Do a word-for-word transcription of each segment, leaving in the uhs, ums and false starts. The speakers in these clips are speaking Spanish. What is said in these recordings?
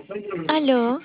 Aló.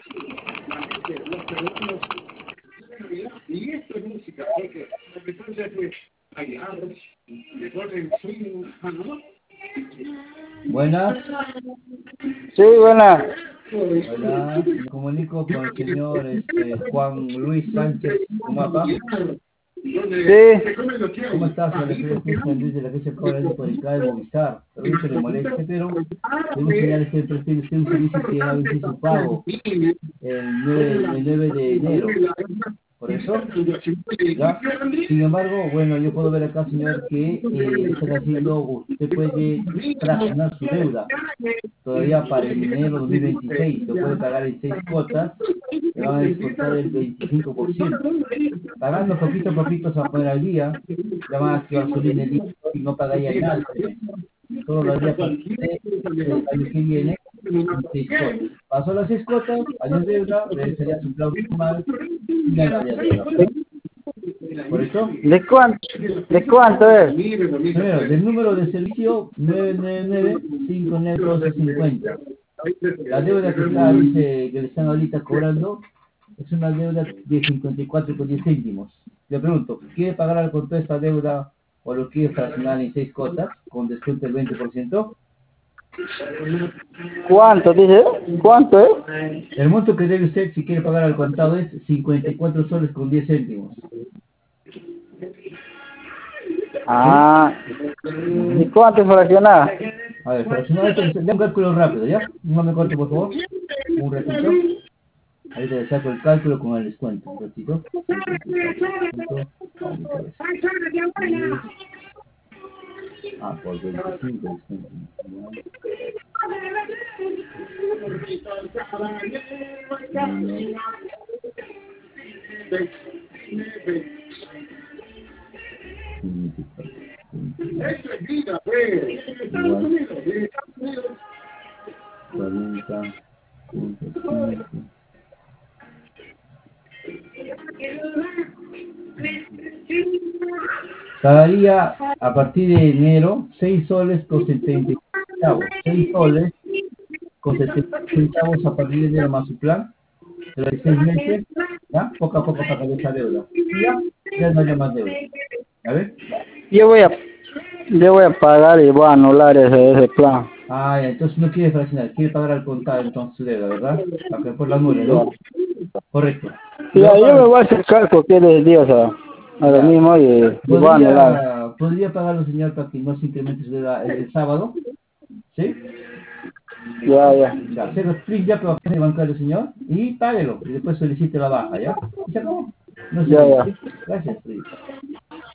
Buenas. Sí, buena. Hola, me comunico con el señor este, Juan Luis Sánchez Humapa. Sí. ¿Cómo estás? Hola, soy Jesús San Luis de la Agencia Cobra por el C A E Movistar. Perdón que le moleste, pero debo señalar que prefiere usted un servicio que ha vencido su pago el nueve, el nueve de enero. ¿Correcto? ¿Ya? Sin embargo, bueno, yo puedo ver acá, señor, que eh, está haciendo, usted puede fraccionar su deuda todavía para el enero dos mil veintiséis, lo puede pagar en seis cuotas, le van a descontar el veinticinco por ciento. Pagando poquito a poquito se va a poner al día, ya van a activar su línea de y no pagaría nada este mes. Todo lo haría a partir del año que viene en seis cuotas. Pasó las seis cuotas, años de deuda, regresaría a su plan normal y ya no habría deuda. ¿Correcto? ¿De cuánto? ¿De cuánto es? Primero, del número de servicio nueve nueve nueve cinco nueve doce cincuenta. La deuda que está, dice, que le están ahorita cobrando es una deuda de cincuenta y cuatro con diez céntimos. Le pregunto, ¿quiere pagar con toda esta deuda o lo quiere fraccionar en seis cuotas con descuento del veinte por ciento? ¿Cuánto dice? ¿Cuánto es? El monto que debe usted si quiere pagar al contado es cincuenta y cuatro soles con diez céntimos. Ah. ¿Y cuánto es fraccionar? A ver, fraccionar esto, le un cálculo rápido, ¿ya? No me corte, por favor. Un ratito. Ahorita le saco el cálculo con el descuento. Un ratito. Ah, por veinticinco descuento. cuarenta punto cinco. Pagaría a partir de enero seis soles con setenta y cinco centavos. seis soles con setenta y cinco centavos a partir de enero más su plan. Durante seis meses, ¿ya? Poco a poco pagaría esa deuda. Y ya, ya no haya más deuda. ¿A ver? Yo voy a, yo voy a pagar y voy a anular ese, ese plan. Ah, ya, entonces no quiere fraccionar, quiere pagar al contado entonces su deuda, ¿verdad? Para que por la nube, ¿no? Correcto. Ya, yo me Luego, voy a acercar cualquier día a, a lo ya, mismo y, y voy a anular. ¿podría, podría pagarlo, señor, para que no se incremente su deuda el, el sábado? ¿Sí? Ya, ya. Ya, hacer los clics ya para el bancario, señor, y páguelo, y después solicite la baja, ¿ya? Y se acabó. No se Ya, olvide. ya. Gracias, Felipe.